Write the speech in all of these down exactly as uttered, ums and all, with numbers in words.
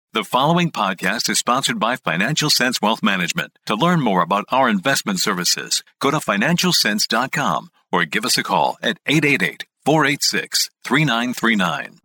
The following podcast is sponsored by Financial Sense Wealth Management. To learn more about our investment services, go to financial sense dot com or give us a call at eight eight eight, four eight six, three nine three nine.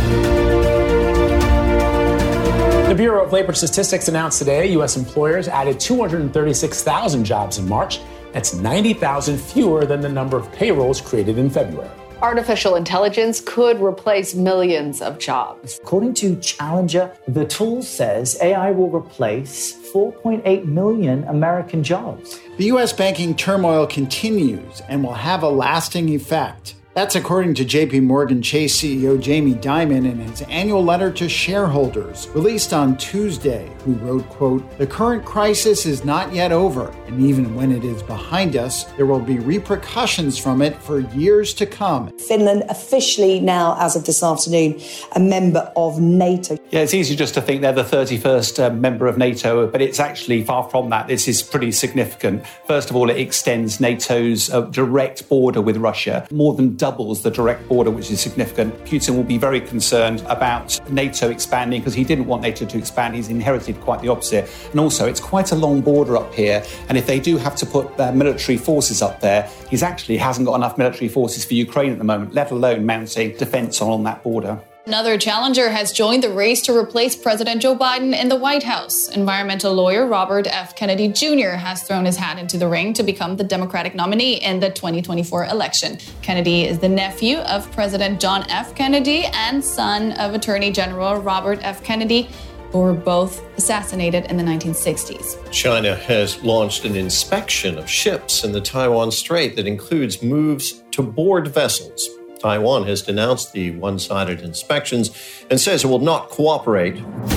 The Bureau of Labor Statistics announced today U S employers added two hundred thirty-six thousand jobs in March. That's ninety thousand fewer than the number of payrolls created in February. Artificial intelligence could replace millions of jobs. According to Challenger, the tool says A I will replace four point eight million American jobs. The U S banking turmoil continues and will have a lasting effect. That's according to J P Morgan Chase C E O Jamie Dimon in his annual letter to shareholders, released on Tuesday, who wrote, quote, "The current crisis is not yet over, and even when it is behind us, there will be repercussions from it for years to come." Finland officially now, as of this afternoon, a member of NATO. Yeah, it's easy just to think they're the thirty-first uh, member of NATO, but it's actually far from that. This is pretty significant. First of all, it extends NATO's uh, direct border with Russia, more than doubles the direct border, which is significant. Putin will be very concerned about NATO expanding because he didn't want NATO to expand. He's inherited quite the opposite. And also, it's quite a long border up here. And if they do have to put their military forces up there, he's actually hasn't got enough military forces for Ukraine at the moment, let alone mounting defense on that border. Another challenger has joined the race to replace President Joe Biden in the White House. Environmental lawyer Robert F. Kennedy Junior has thrown his hat into the ring to become the Democratic nominee in the twenty twenty-four election. Kennedy is the nephew of President John F. Kennedy and son of Attorney General Robert F. Kennedy, who were both assassinated in the nineteen sixties. China has launched an inspection of ships in the Taiwan Strait that includes moves to board vessels. Taiwan has denounced the one-sided inspections and says it will not cooperate.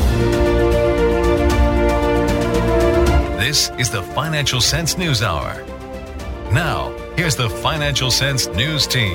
This is the Financial Sense News Hour. Now, here's the Financial Sense News Team.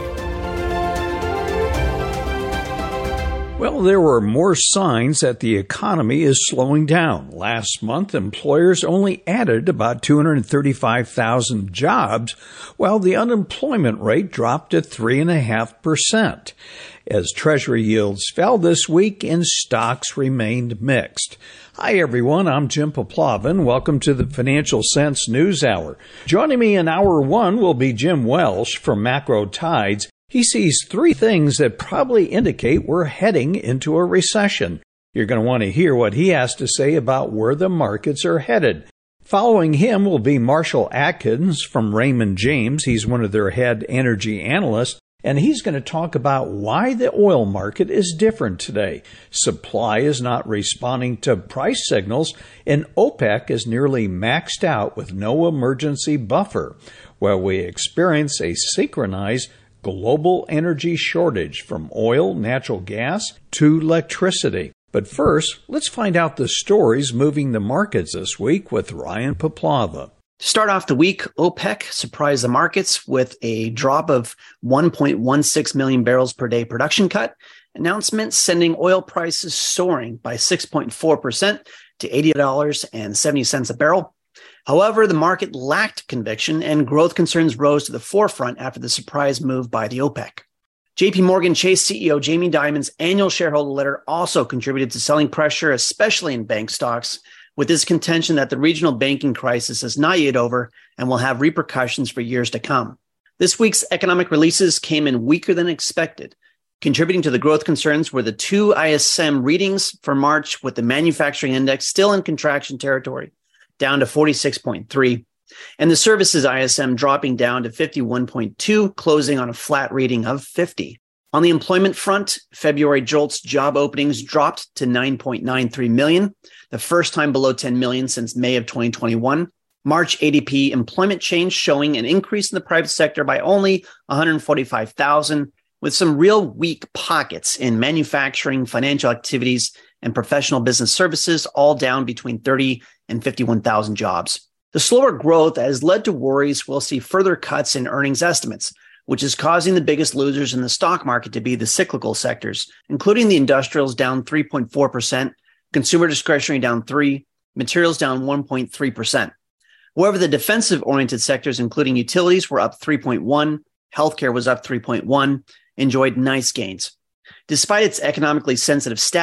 Well, there were more signs that the economy is slowing down. Last month, employers only added about two hundred thirty-five thousand jobs, while the unemployment rate dropped to three point five percent. As Treasury yields fell this week and stocks remained mixed. Hi, everyone. I'm Jim Poplavin. Welcome to the Financial Sense News Hour. Joining me in Hour one will be Jim Welsh from Macro Tides. He sees three things that probably indicate we're heading into a recession. You're going to want to hear what he has to say about where the markets are headed. Following him will be Marshall Atkins from Raymond James. He's one of their head energy analysts, and he's going to talk about why the oil market is different today. Supply is not responding to price signals, and OPEC is nearly maxed out with no emergency buffer, while we experience a synchronized global energy shortage from oil, natural gas, to electricity. But first, let's find out the stories moving the markets this week with Ryan Poplava. To start off the week, OPEC surprised the markets with a drop of one point one six million barrels per day production cut. Announcement sending oil prices soaring by six point four percent to eighty dollars and seventy cents a barrel. However, the market lacked conviction and growth concerns rose to the forefront after the surprise move by the OPEC. J P Morgan Chase C E O Jamie Dimon's annual shareholder letter also contributed to selling pressure, especially in bank stocks, with his contention that the regional banking crisis is not yet over and will have repercussions for years to come. This week's economic releases came in weaker than expected. Contributing to the growth concerns were the two I S M readings for March, with the manufacturing index still in contraction territory, down to forty-six point three, and the services I S M dropping down to fifty-one point two, closing on a flat reading of fifty. On the employment front, February JOLTS job openings dropped to nine point nine three million, the first time below ten million since May of twenty twenty-one. March A D P employment change showing an increase in the private sector by only one hundred forty-five thousand, with some real weak pockets in manufacturing, financial activities, and professional business services, all down between thirty and fifty-one thousand jobs. The slower growth has led to worries we'll see further cuts in earnings estimates, which is causing the biggest losers in the stock market to be the cyclical sectors, including the industrials down three point four percent, consumer discretionary down three, materials down one point three percent. However, the defensive-oriented sectors, including utilities, were up three point one, healthcare was up three point one, enjoyed nice gains. Despite its economically sensitive status,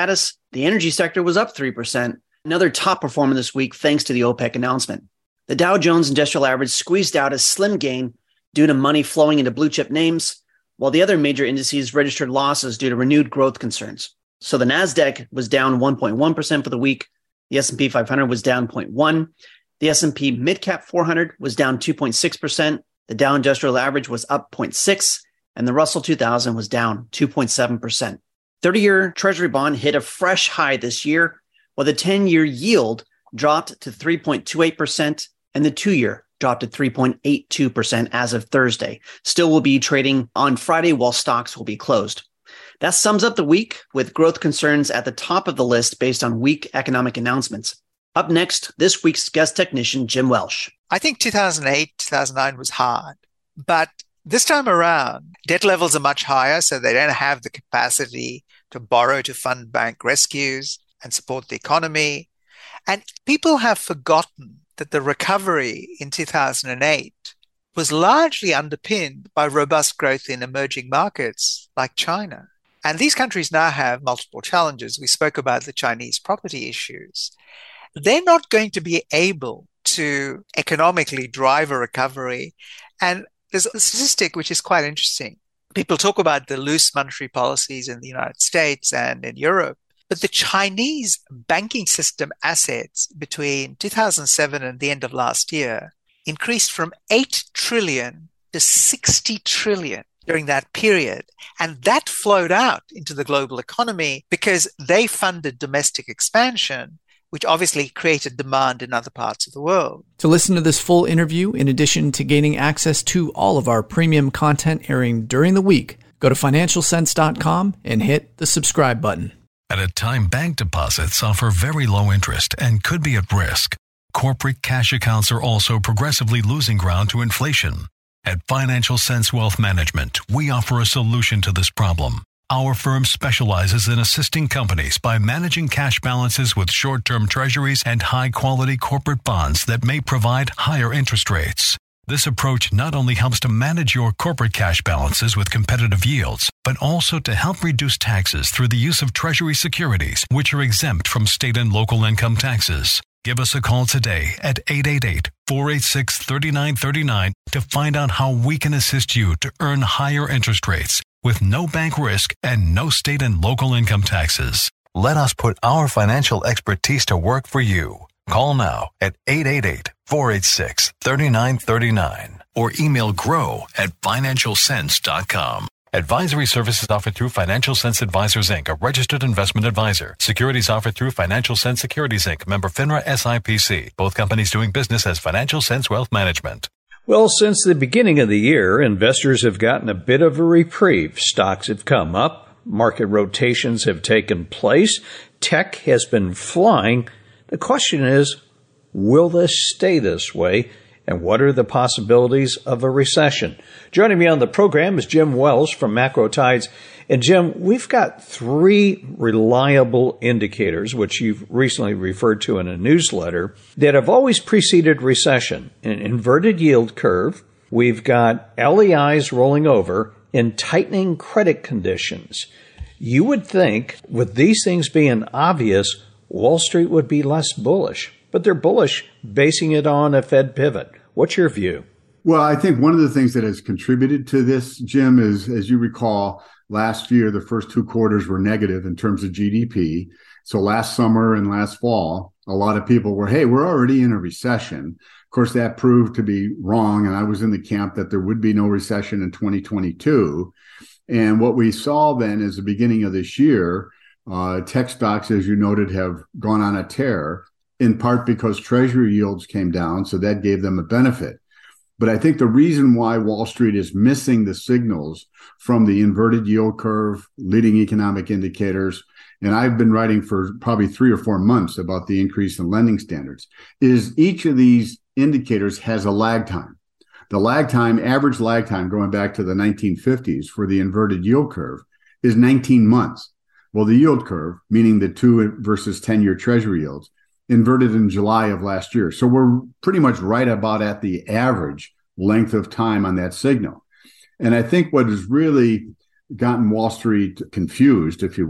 The energy sector was up three percent, another top performer this week thanks to the OPEC announcement. The Dow Jones Industrial Average squeezed out a slim gain due to money flowing into blue chip names, while the other major indices registered losses due to renewed growth concerns. So the NASDAQ was down one point one percent for the week. The S and P five hundred was down zero point one. The S and P Midcap four hundred was down two point six percent. The Dow Industrial Average was up zero point six, and the Russell two thousand was down two point seven percent. thirty-year Treasury bond hit a fresh high this year, while the ten-year yield dropped to three point two eight percent, and the two-year dropped to three point eight two percent as of Thursday. Still will be trading on Friday while stocks will be closed. That sums up the week, with growth concerns at the top of the list based on weak economic announcements. Up next, this week's guest technician, Jim Welsh. I think two thousand eight, two thousand nine was hard, but this time around, debt levels are much higher, so they don't have the capacity to borrow to fund bank rescues and support the economy. And people have forgotten that the recovery in two thousand eight was largely underpinned by robust growth in emerging markets like China. And these countries now have multiple challenges. We spoke about the Chinese property issues. They're not going to be able to economically drive a recovery. And there's a statistic which is quite interesting. People talk about the loose monetary policies in the United States and in Europe, but the Chinese banking system assets between two thousand seven and the end of last year increased from eight trillion to sixty trillion during that period. And that flowed out into the global economy because they funded domestic expansion, which obviously created demand in other parts of the world. To listen to this full interview, in addition to gaining access to all of our premium content airing during the week, go to financial sense dot com and hit the subscribe button. At a time, bank deposits offer very low interest and could be at risk. Corporate cash accounts are also progressively losing ground to inflation. At Financial Sense Wealth Management, we offer a solution to this problem. Our firm specializes in assisting companies by managing cash balances with short-term treasuries and high-quality corporate bonds that may provide higher interest rates. This approach not only helps to manage your corporate cash balances with competitive yields, but also to help reduce taxes through the use of treasury securities, which are exempt from state and local income taxes. Give us a call today at eight eight eight, four eight six, three nine three nine to find out how we can assist you to earn higher interest rates with no bank risk and no state and local income taxes. Let us put our financial expertise to work for you. Call now at eight eight eight, four eight six, three nine three nine or email grow at financial sense dot com. Advisory services offered through Financial Sense Advisors, Incorporated, a registered investment advisor. Securities offered through Financial Sense Securities, Incorporated, member FINRA S I P C. Both companies doing business as Financial Sense Wealth Management. Well, since the beginning of the year, investors have gotten a bit of a reprieve. Stocks have come up, market rotations have taken place, tech has been flying. The question is, will this stay this way? And what are the possibilities of a recession? Joining me on the program is Jim Welsh from Macro Tides. And Jim, we've got three reliable indicators, which you've recently referred to in a newsletter, that have always preceded recession. An inverted yield curve, we've got L E Is rolling over, and tightening credit conditions. You would think, with these things being obvious, Wall Street would be less bullish. But they're bullish, basing it on a Fed pivot. What's your view? Well, I think one of the things that has contributed to this, Jim, is, as you recall, last year, the first two quarters were negative in terms of G D P. So last summer and last fall, a lot of people were, hey, we're already in a recession. Of course, that proved to be wrong. And I was in the camp that there would be no recession in twenty twenty-two. And what we saw then is the beginning of this year, uh, tech stocks, as you noted, have gone on a tear, in part because treasury yields came down, so that gave them a benefit. But I think the reason why Wall Street is missing the signals from the inverted yield curve, leading economic indicators, and I've been writing for probably three or four months about the increase in lending standards, is each of these indicators has a lag time. The lag time, average lag time going back to the nineteen fifties for the inverted yield curve is nineteen months. Well, the yield curve, meaning the two versus ten-year treasury yields, inverted in July of last year. So we're pretty much right about at the average length of time on that signal. And I think what has really gotten Wall Street confused, if you will,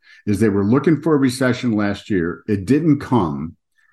is they were looking for a recession last year. It didn't come.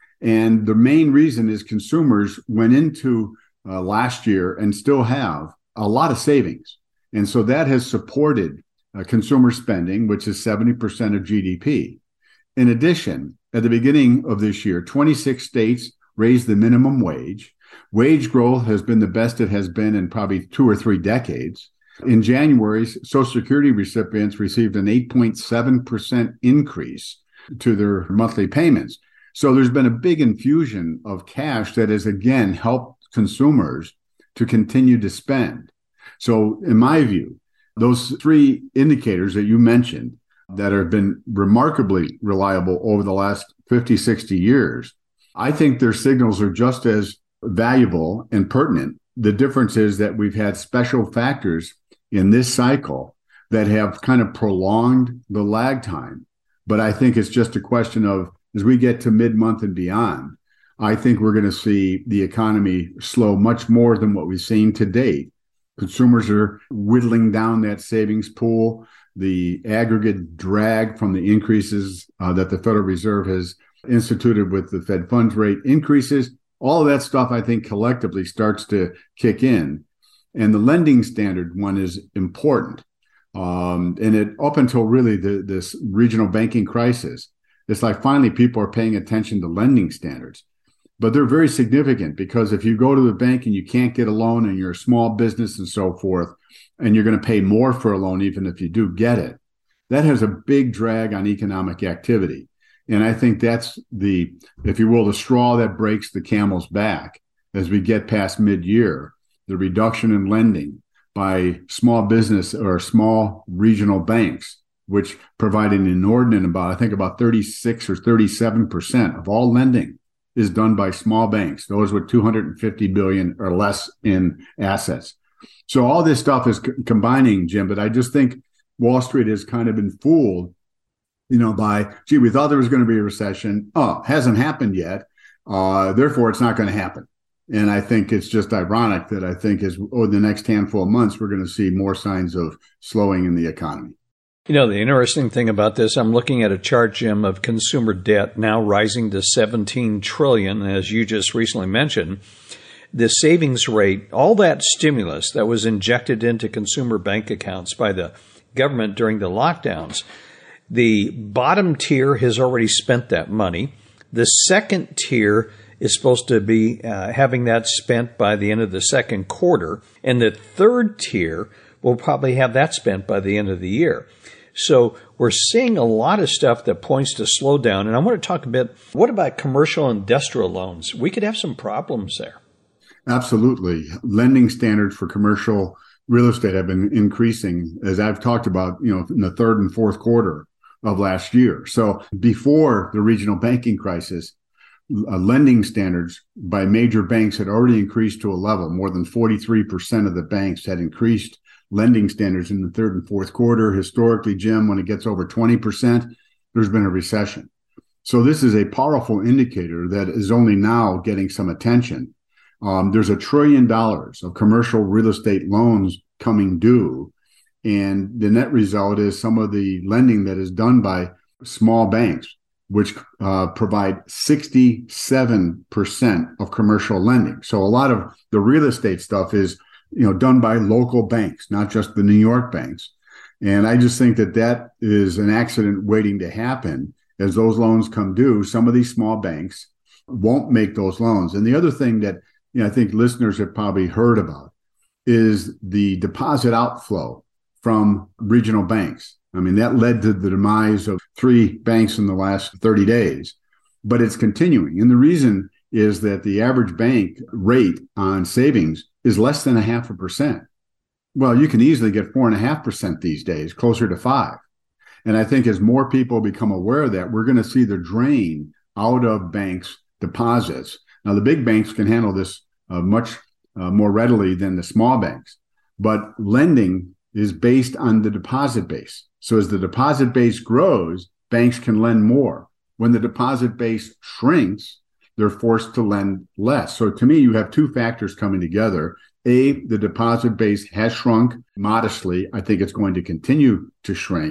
And the main reason is consumers went into uh, last year and still have a lot of savings. And so that has supported uh, consumer spending, which is seventy percent of G D P. In addition, at the beginning of this year, twenty-six states raised the minimum wage. Wage growth has been the best it has been in probably two or three decades. In January, Social Security recipients received an eight point seven percent increase to their monthly payments. So there's been a big infusion of cash that has, again, helped consumers to continue to spend. So in my view, those three indicators that you mentioned that have been remarkably reliable over the last fifty, sixty years, I think their signals are just as valuable and pertinent. The difference is that we've had special factors in this cycle that have kind of prolonged the lag time. But I think it's just a question of, as we get to mid-month and beyond, I think we're going to see the economy slow much more than what we've seen to date. Consumers are whittling down that savings pool. The aggregate drag from the increases uh, that the Federal Reserve has instituted with the Fed funds rate increases, all of that stuff, I think, collectively starts to kick in. And the lending standard one is important. Um, and it up until really the, this regional banking crisis, it's like finally people are paying attention to lending standards. But they're very significant because if you go to the bank and you can't get a loan and you're a small business and so forth, and you're going to pay more for a loan even if you do get it, that has a big drag on economic activity. And I think that's the, if you will, the straw that breaks the camel's back as we get past mid-year, the reduction in lending by small business or small regional banks, which provide an inordinate about, I think about thirty-six or thirty-seven percent of all lending is done by small banks, those with two hundred fifty billion or less in assets. So all this stuff is c- combining, Jim, but I just think Wall Street has kind of been fooled, you know, by, gee, we thought there was going to be a recession. Oh, hasn't happened yet. Uh, therefore, it's not going to happen. And I think it's just ironic that I think as over the next handful of months, we're going to see more signs of slowing in the economy. You know, the interesting thing about this, I'm looking at a chart, Jim, of consumer debt now rising to seventeen trillion dollars, as you just recently mentioned. The savings rate, all that stimulus that was injected into consumer bank accounts by the government during the lockdowns, the bottom tier has already spent that money. The second tier is supposed to be uh, having that spent by the end of the second quarter. And the third tier will probably have that spent by the end of the year. So we're seeing a lot of stuff that points to slowdown. And I want to talk a bit, what about commercial industrial loans? We could have some problems there. Absolutely. Lending standards for commercial real estate have been increasing, as I've talked about, you know, in the third and fourth quarter of last year. So before the regional banking crisis, uh, lending standards by major banks had already increased to a level. More than forty-three percent of the banks had increased lending standards in the third and fourth quarter. Historically, Jim, when it gets over twenty percent, there's been a recession. So this is a powerful indicator that is only now getting some attention. Um, there's a trillion dollars of commercial real estate loans coming due. And the net result is some of the lending that is done by small banks, which uh, provide sixty-seven percent of commercial lending. So a lot of the real estate stuff is, you know, done by local banks, not just the New York banks. And I just think that that is an accident waiting to happen as those loans come due. Some of these small banks won't make those loans. And the other thing that, you know, I think listeners have probably heard about is the deposit outflow from regional banks. I mean, that led to the demise of three banks in the last thirty days, but it's continuing. And the reason is that the average bank rate on savings is less than a half a percent. Well, you can easily get four and a half percent these days, closer to five. And I think as more people become aware of that, we're going to see the drain out of banks' deposits. Now, the big banks can handle this uh, much uh, more readily than the small banks, but lending is based on the deposit base. So as the deposit base grows, banks can lend more. When the deposit base shrinks, they're forced to lend less. So to me, you have two factors coming together. A, the deposit base has shrunk modestly. I think it's going to continue to shrink.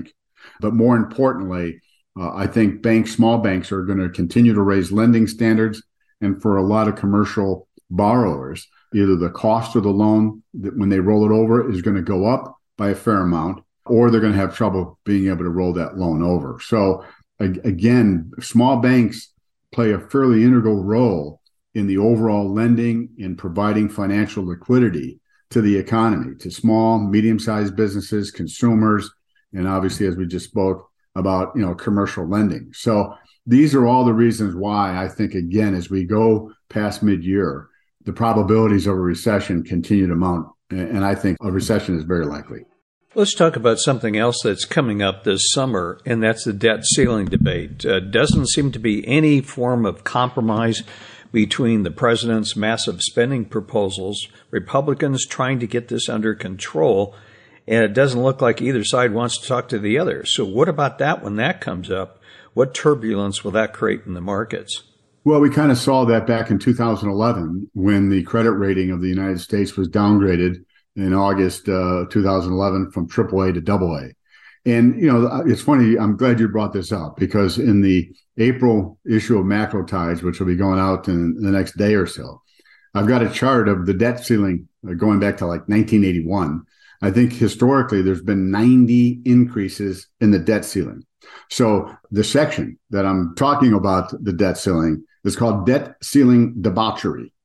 But more importantly, uh, I think banks, small banks are going to continue to raise lending standards. And for a lot of commercial borrowers, either the cost of the loan that when they roll it over is going to go up by a fair amount, or they're going to have trouble being able to roll that loan over. So again, small banks play a fairly integral role in the overall lending and providing financial liquidity to the economy, to small, medium-sized businesses, consumers, and obviously, as we just spoke about, you know, commercial lending. So these are all the reasons why I think, again, as we go past mid-year, the probabilities of a recession continue to mount, and I think a recession is very likely. Let's talk about something else that's coming up this summer, and that's the debt ceiling debate. Uh, doesn't seem to be any form of compromise between the president's massive spending proposals, Republicans trying to get this under control, and it doesn't look like either side wants to talk to the other. So what about that when that comes up? What turbulence will that create in the markets? Well, we kind of saw that back in two thousand eleven when the credit rating of the United States was downgraded in August uh, two thousand eleven from triple A to double A. And, you know, it's funny, I'm glad you brought this up, because in the April issue of Macro Tides, which will be going out in the next day or so, I've got a chart of the debt ceiling going back to like nineteen eighty-one. I think historically there's been ninety increases in the debt ceiling. So the section that I'm talking about, the debt ceiling, is called debt ceiling debauchery.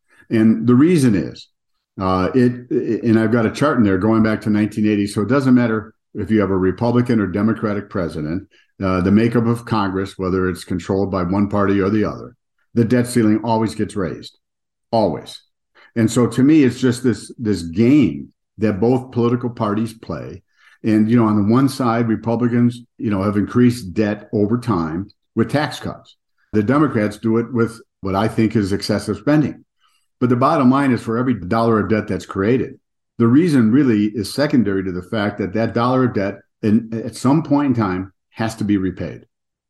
And the reason is, uh, it, and I've got a chart in there going back to nineteen eighty. So it doesn't matter if you have a Republican or Democratic president, uh, the makeup of Congress, whether it's controlled by one party or the other, the debt ceiling always gets raised, always. And so to me, it's just this, this game that both political parties play. And, you know, on the one side, Republicans, you know, have increased debt over time with tax cuts. The Democrats do it with what I think is excessive spending. But the bottom line is, for every dollar of debt that's created, the reason really is secondary to the fact that that dollar of debt in, at some point in time has to be repaid.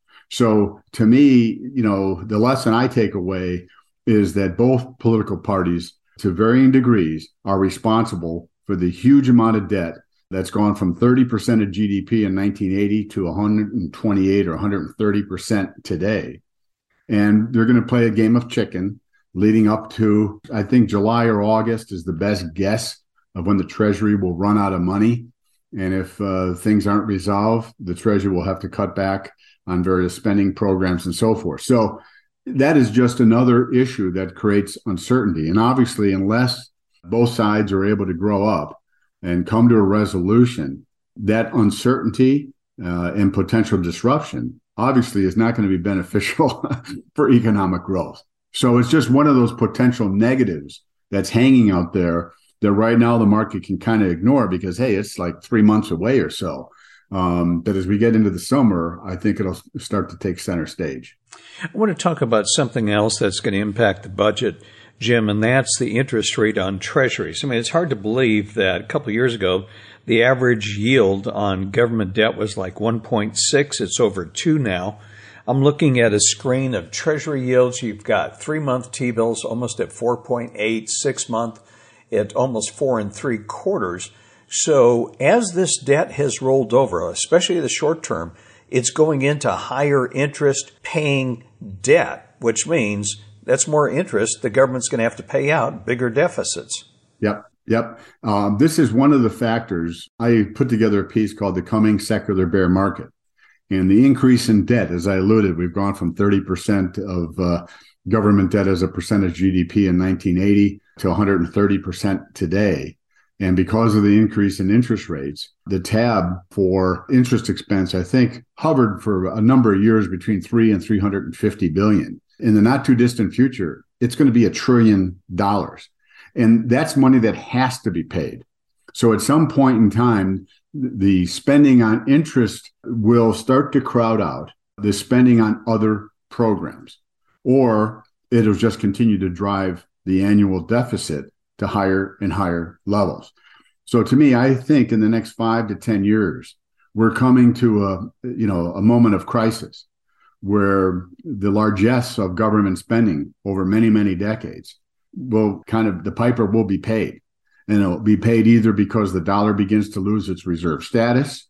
So to me, you know, the lesson I take away is that both political parties, to varying degrees, are responsible for the huge amount of debt that's gone from thirty percent of G D P in nineteen eighty to one hundred twenty-eight or one hundred thirty percent today. And they're going to play a game of chicken leading up to, I think, July or August is the best guess of when the Treasury will run out of money. And if uh, things aren't resolved, the Treasury will have to cut back on various spending programs and so forth. So that is just another issue that creates uncertainty. And obviously, unless both sides are able to grow up and come to a resolution, that uncertainty uh, and potential disruption obviously is not going to be beneficial for economic growth. So it's just one of those potential negatives that's hanging out there that right now the market can kind of ignore because, hey, it's like three months away or so. Um, but as we get into the summer, I think it'll start to take center stage. I want to talk about something else that's going to impact the budget, Jim, and that's the interest rate on treasuries. I mean, it's hard to believe that a couple of years ago, the average yield on government debt was like one point six. It's over two now. I'm looking at a screen of treasury yields. You've got three-month T-bills almost at four point eight, six-month at almost four and three quarters. So as this debt has rolled over, especially the short term, it's going into higher interest paying debt, which means that's more interest the government's going to have to pay out, bigger deficits. Yep. Yep. Um, this is one of the factors. I put together a piece called The Coming Secular Bear Market. And the increase in debt, as I alluded, we've gone from thirty percent of uh, government debt as a percent of G D P in nineteen eighty to one hundred thirty percent today. And because of the increase in interest rates, the tab for interest expense, I think, hovered for a number of years between three and three hundred fifty billion. In the not too distant future, it's going to be a trillion dollars. And that's money that has to be paid. So at some point in time, the spending on interest will start to crowd out the spending on other programs, or it'll just continue to drive the annual deficit to higher and higher levels. So to me, I think in the next five to ten years, we're coming to a, you know, a moment of crisis where the largesse of government spending over many, many decades will kind of, the piper will be paid. And it'll be paid either because the dollar begins to lose its reserve status,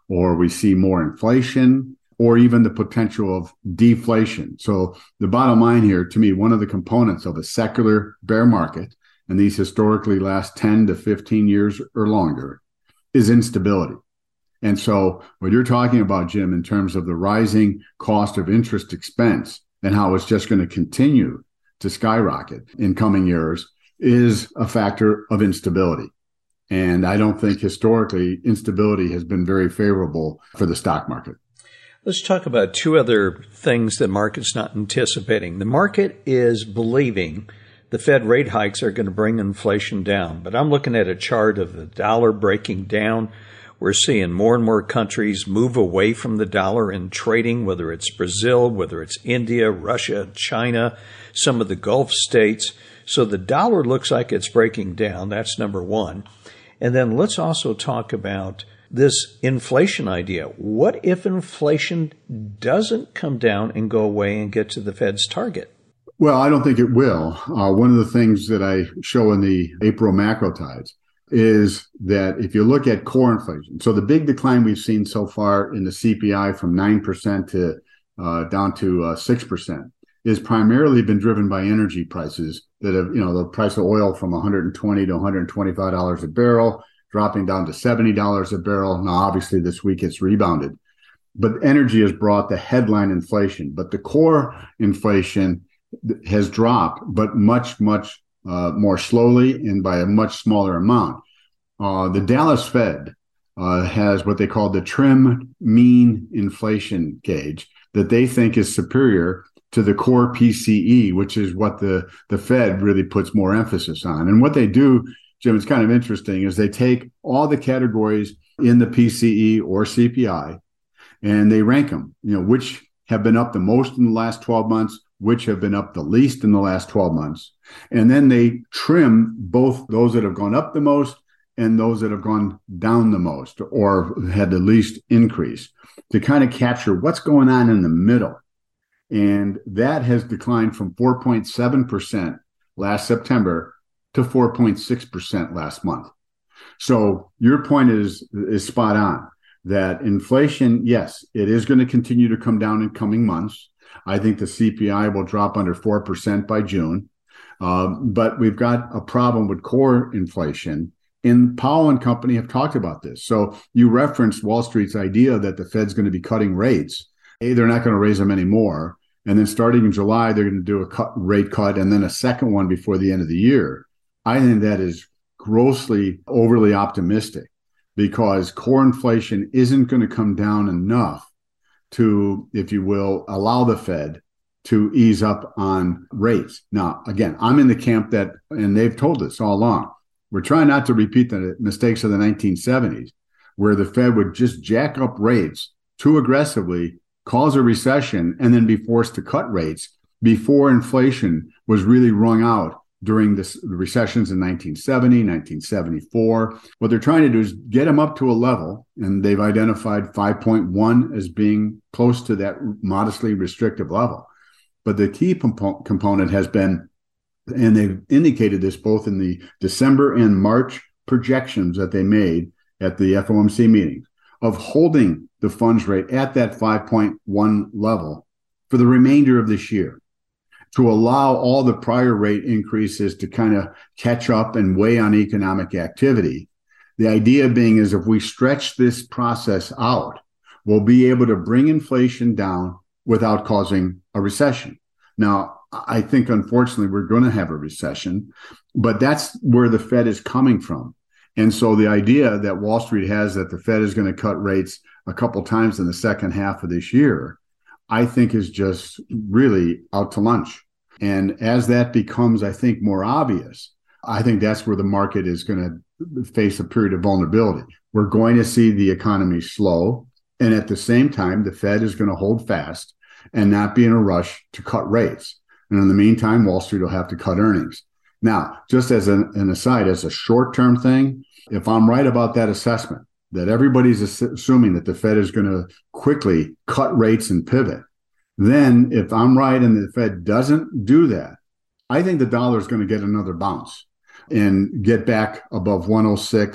or we see more inflation, or even the potential of deflation. So the bottom line here, to me, one of the components of a secular bear market, and these historically last ten to fifteen years or longer, is instability. And so what you're talking about, Jim, in terms of the rising cost of interest expense and how it's just going to continue to skyrocket in coming years is a factor of instability. And I don't think historically instability has been very favorable for the stock market. Let's talk about two other things the market's not anticipating. The market is believing the Fed rate hikes are going to bring inflation down, but I'm looking at a chart of the dollar breaking down. We're seeing more and more countries move away from the dollar in trading, whether it's Brazil, whether it's India, Russia, China, some of the Gulf states. So the dollar looks like it's breaking down. That's number one. And then let's also talk about this inflation idea. What if inflation doesn't come down and go away and get to the Fed's target? Well, I don't think it will. Uh, one of the things that I show in the April macro tides is that if you look at core inflation, so the big decline we've seen so far in the C P I from nine percent to uh, down to uh, six percent is primarily been driven by energy prices that have, you know, the price of oil from one hundred twenty to one hundred twenty-five dollars a barrel, dropping down to seventy dollars a barrel. Now, obviously, this week it's rebounded. But energy has brought the headline inflation. But the core inflation has dropped, but much, much uh, more slowly and by a much smaller amount. Uh, the Dallas Fed uh, has what they call the trim mean inflation gauge that they think is superior to the core P C E, which is what the, the Fed really puts more emphasis on. And what they do, Jim, it's kind of interesting, is they take all the categories in the P C E or C P I and they rank them, you know, which have been up the most in the last twelve months, which have been up the least in the last twelve months. And then they trim both those that have gone up the most and those that have gone down the most or had the least increase to kind of capture what's going on in the middle. And that has declined from four point seven percent last September to four point six percent last month. So your point is, is spot on that inflation, yes, it is going to continue to come down in coming months. I think the C P I will drop under four percent by June. Um, but we've got a problem with core inflation. And Powell and company have talked about this. So you referenced Wall Street's idea that the Fed's going to be cutting rates. A, they're not going to raise them anymore. And then starting in July, they're going to do a cut, rate cut and then a second one before the end of the year. I think that is grossly overly optimistic because core inflation isn't going to come down enough to, if you will, allow the Fed to ease up on rates. Now, again, I'm in the camp that, and they've told us all along, we're trying not to repeat the mistakes of the nineteen seventies, where the Fed would just jack up rates too aggressively, cause a recession, and then be forced to cut rates before inflation was really wrung out during this, the recessions in nineteen seventy, nineteen seventy-four. What they're trying to do is get them up to a level, and they've identified five point one as being close to that modestly restrictive level. But the key compo- component has been, and they've indicated this both in the December and March projections that they made at the F O M C meetings, of holding the funds rate at that five point one level for the remainder of this year, to allow all the prior rate increases to kind of catch up and weigh on economic activity. The idea being is if we stretch this process out, we'll be able to bring inflation down without causing a recession. Now, I think, unfortunately, we're going to have a recession, but that's where the Fed is coming from. And so the idea that Wall Street has that the Fed is going to cut rates a couple times in the second half of this year, I think is just really out to lunch. And as that becomes, I think, more obvious, I think that's where the market is going to face a period of vulnerability. We're going to see the economy slow. And at the same time, the Fed is going to hold fast and not be in a rush to cut rates. And in the meantime, Wall Street will have to cut earnings. Now, just as an, an aside, as a short-term thing, if I'm right about that assessment, that everybody's assuming that the Fed is going to quickly cut rates and pivot, then if I'm right and the Fed doesn't do that, I think the dollar is going to get another bounce and get back above one oh six,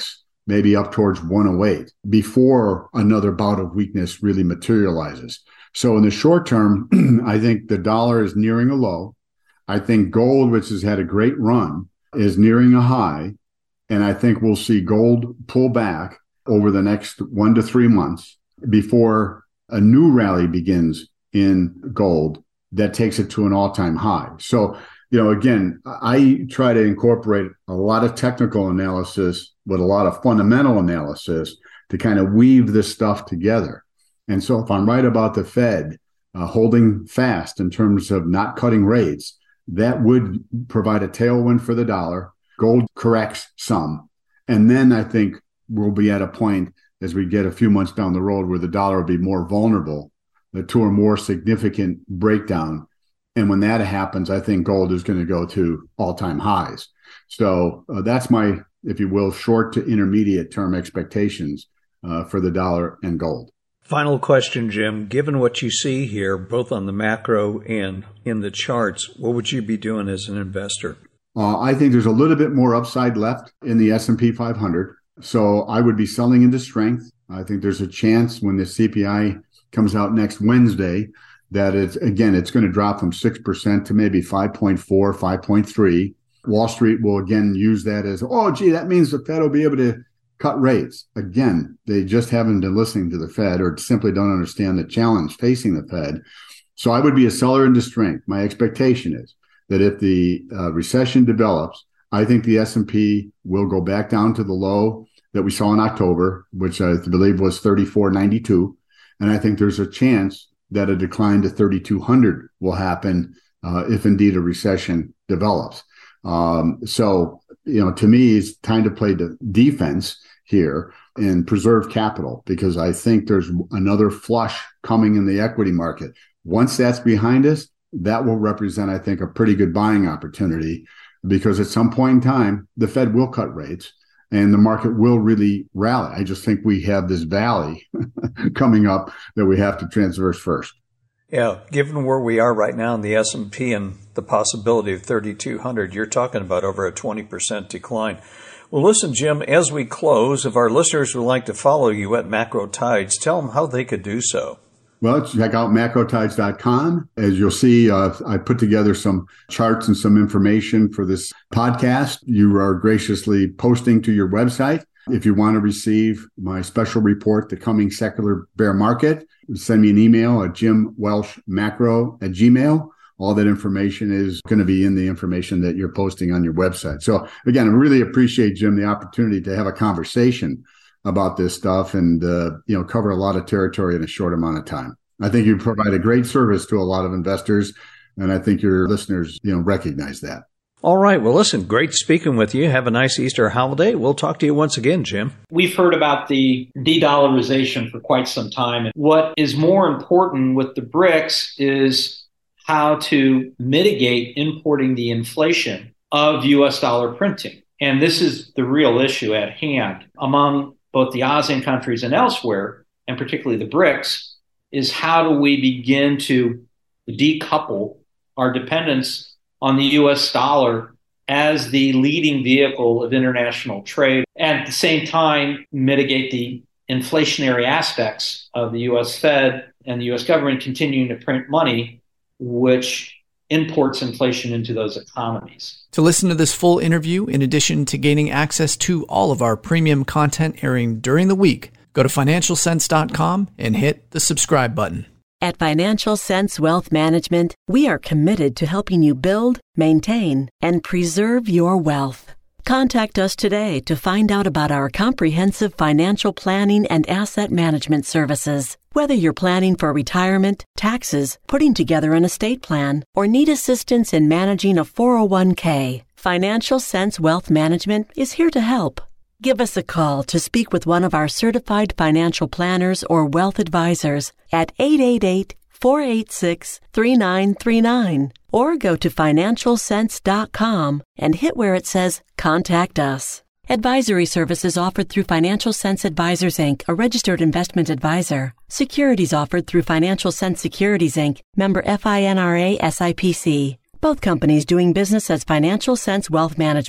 maybe up towards one oh eight before another bout of weakness really materializes. So in the short term, I think the dollar is nearing a low. I think gold, which has had a great run, is nearing a high. And I think we'll see gold pull back over the next one to three months before a new rally begins in gold that takes it to an all-time high. So, you know, again, I try to incorporate a lot of technical analysis with a lot of fundamental analysis to kind of weave this stuff together. And so if I'm right about the Fed uh, holding fast in terms of not cutting rates, that would provide a tailwind for the dollar. Gold corrects some. And then I think we'll be at a point as we get a few months down the road where the dollar will be more vulnerable to a more significant breakdown. And when that happens, I think gold is going to go to all-time highs. So uh, that's my, if you will, short to intermediate term expectations uh, for the dollar and gold. Final question, Jim. Given what you see here, both on the macro and in the charts, what would you be doing as an investor? Uh, I think there's a little bit more upside left in the S and P five hundred. So I would be selling into strength. I think there's a chance when the C P I comes out next Wednesday that it's, again, it's going to drop from six percent to maybe five point four, five point three. Wall Street will again use that as, oh, gee, that means the Fed will be able to cut rates. Again, they just haven't been listening to the Fed or simply don't understand the challenge facing the Fed. So I would be a seller into strength. My expectation is that if the uh, recession develops, I think the S and P will go back down to the low that we saw in October, which I believe was thirty-four ninety-two. And I think there's a chance that a decline to thirty-two hundred will happen uh, if indeed a recession develops. Um, so, you know, to me, it's time to play the defense here and preserve capital because I think there's another flush coming in the equity market. Once that's behind us, that will represent, I think, a pretty good buying opportunity because at some point in time, the Fed will cut rates and the market will really rally. I just think we have this valley coming up that we have to traverse first. Yeah, given where we are right now in the S and P and the possibility of thirty-two hundred, you're talking about over a twenty percent decline. Well, listen, Jim, as we close, if our listeners would like to follow you at Macro Tides, tell them how they could do so. Well, check out macro tides dot com. As you'll see, uh, I put together some charts and some information for this podcast. You are graciously posting to your website. If you want to receive my special report, The Coming Secular Bear Market, send me an email at jim welsh macro at gmail. All that information is going to be in the information that you're posting on your website. So again, I really appreciate, Jim, the opportunity to have a conversation about this stuff and, uh, you know, cover a lot of territory in a short amount of time. I think you provide a great service to a lot of investors, and I think your listeners, you know, recognize that. All right. Well, listen, great speaking with you. Have a nice Easter holiday. We'll talk to you once again, Jim. We've heard about the de-dollarization for quite some time. And what is more important with the BRICS is how to mitigate importing the inflation of U S dollar printing. And this is the real issue at hand among both the ASEAN countries and elsewhere, and particularly the BRICS, is how do we begin to decouple our dependence on the U S dollar as the leading vehicle of international trade, and at the same time mitigate the inflationary aspects of the U S Fed and the U S government continuing to print money, which imports inflation into those economies. To listen to this full interview, in addition to gaining access to all of our premium content airing during the week, go to financial sense dot com and hit the subscribe button. At Financial Sense Wealth Management, we are committed to helping you build, maintain, and preserve your wealth. Contact us today to find out about our comprehensive financial planning and asset management services. Whether you're planning for retirement, taxes, putting together an estate plan, or need assistance in managing a four oh one k, Financial Sense Wealth Management is here to help. Give us a call to speak with one of our certified financial planners or wealth advisors at eight eight eight, four eight six, three nine three nine or go to financial sense dot com and hit where it says Contact Us. Advisory services offered through Financial Sense Advisors, Incorporated, a registered investment advisor. Securities offered through Financial Sense Securities, Incorporated, member FINRA S I P C. Both companies doing business as Financial Sense Wealth Management.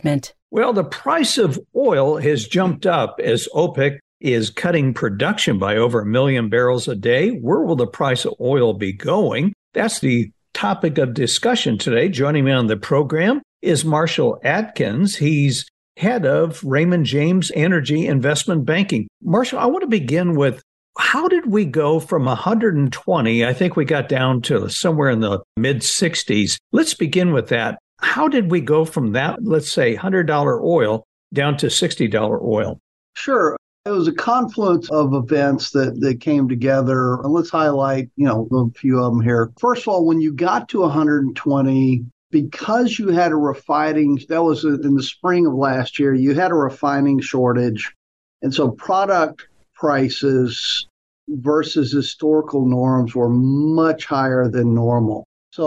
Well, the price of oil has jumped up as OPEC is cutting production by over a million barrels a day. Where will the price of oil be going? That's the topic of discussion today. Joining me on the program is Marshall Adkins. He's head of Raymond James Energy Investment Banking. Marshall, I want to begin with, how did we go from one hundred twenty? I think we got down to somewhere in the mid sixties. Let's begin with that. How did we go from that, let's say, one hundred dollars oil down to sixty dollars oil? Sure. It was a confluence of events that, that came together. And let's highlight, you know, a few of them here. First of all, when you got to one hundred twenty, because you had a refining, that was in the spring of last year, you had a refining shortage. And so product prices versus historical norms were much higher than normal.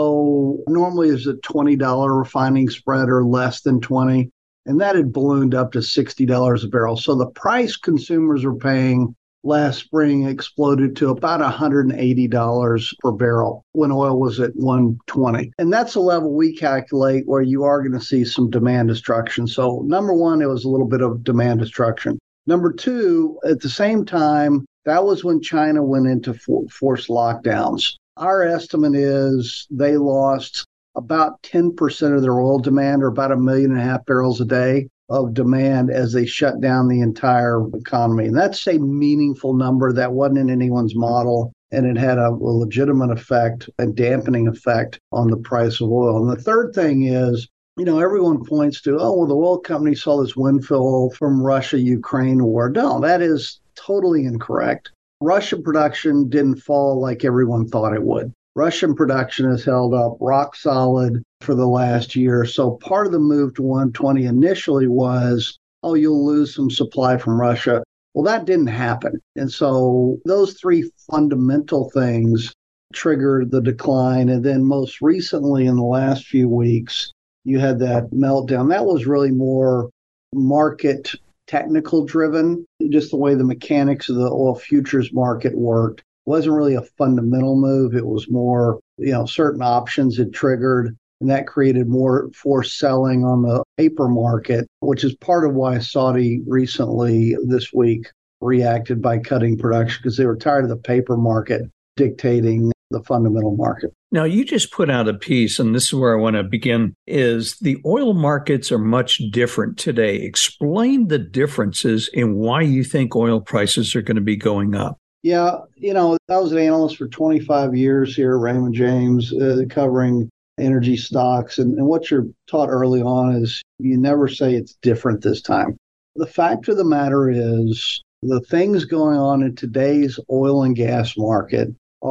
So normally there's a twenty dollars refining spread or less than twenty, and that had ballooned up to sixty dollars a barrel. So the price consumers were paying last spring exploded to about one hundred eighty dollars per barrel when oil was at one hundred twenty. And that's a level we calculate where you are going to see some demand destruction. So number one, it was a little bit of demand destruction. Number two, at the same time, that was when China went into for- forced lockdowns. Our estimate is they lost about ten percent of their oil demand, or about a million and a half barrels a day of demand as they shut down the entire economy. And that's a meaningful number that wasn't in anyone's model. And it had a, a legitimate effect, a dampening effect on the price of oil. And the third thing is, you know, everyone points to, oh, well, the oil company saw this windfall from Russia-Ukraine war. No, that is totally incorrect. Russian production didn't fall like everyone thought it would. Russian production has held up rock solid for the last year. So part of the move to one hundred twenty initially was, oh, you'll lose some supply from Russia. Well, that didn't happen. And so those three fundamental things triggered the decline. And then most recently in the last few weeks, you had that meltdown. That was really more market technical driven, just the way the mechanics of the oil futures market worked. It wasn't really a fundamental move. It was more, you know, certain options had triggered, and that created more forced selling on the paper market, which is part of why Saudi recently this week reacted by cutting production, because they were tired of the paper market dictating the fundamental market. Now, you just put out a piece, and this is where I want to begin, is the oil markets are much different today. Explain the differences in why you think oil prices are going to be going up. Yeah, you know, I was an analyst for twenty-five years here at Raymond James, uh, covering energy stocks. And, and what you're taught early on is you never say it's different this time. The fact of the matter is the things going on in today's oil and gas market